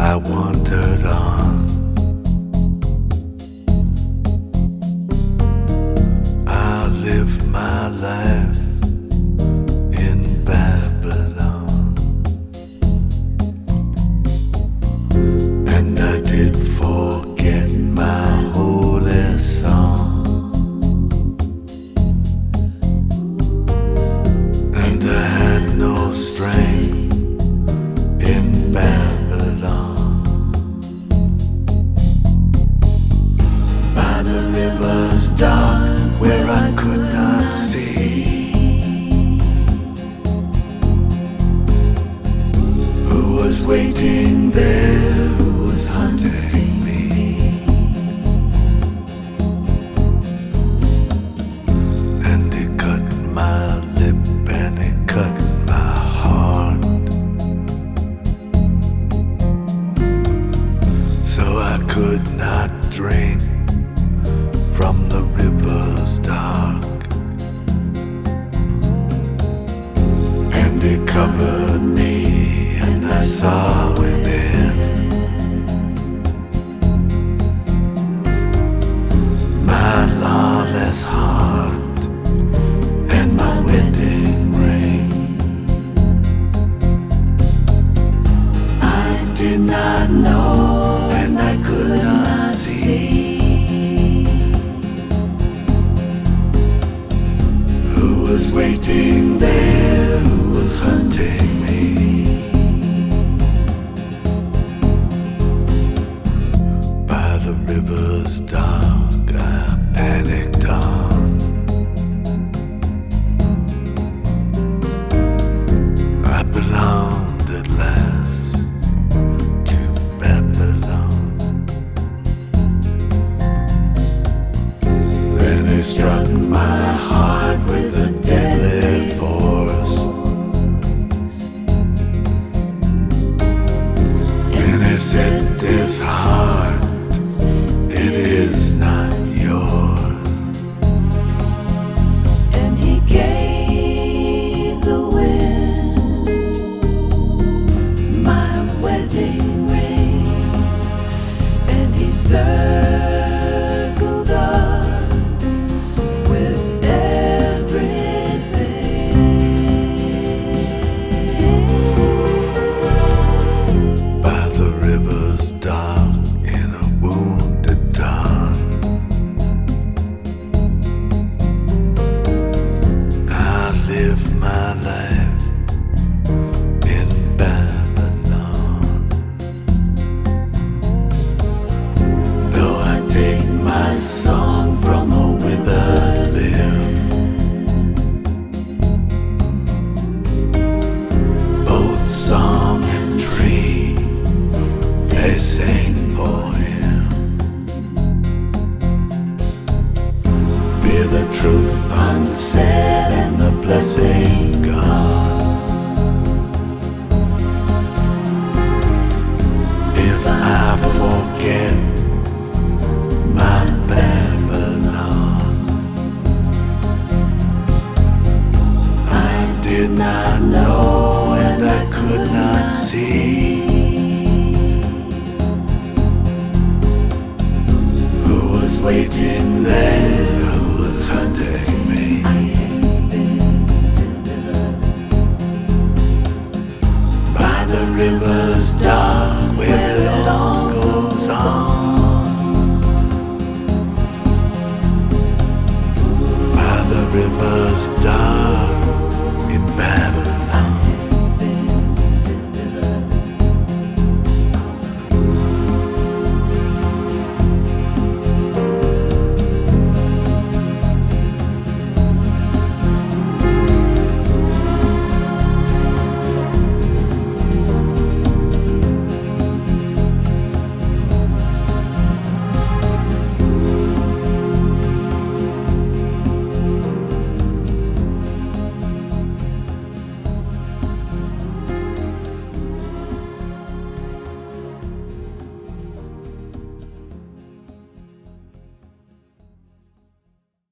I wandered on. I lived my life in Babylon, and I did forget my holy song, and I had no strength in Babylon. By the rivers dark where I could not see, who was waiting there, who was hunting me? And it cut my lip and it cut my heart, so I could not drink from the rivers dark. And it covered me, and I saw within my lawless heart and my wedding ring. I did not know, and I could not see who was waiting there, who was hunting me. By the rivers dark I panicked on. I belonged at last to Babylon. Then it struck my heart with a deadly force, and it said, this heart, it is not yours. And he gave the wind my wedding ring, and he circled us with everything. By the rivers dark in a wounded dawn, I live my life in Babylon. Though I take my song from a withered limb, both song and tree, they sing for him. Bear the truth unsaid and the blessing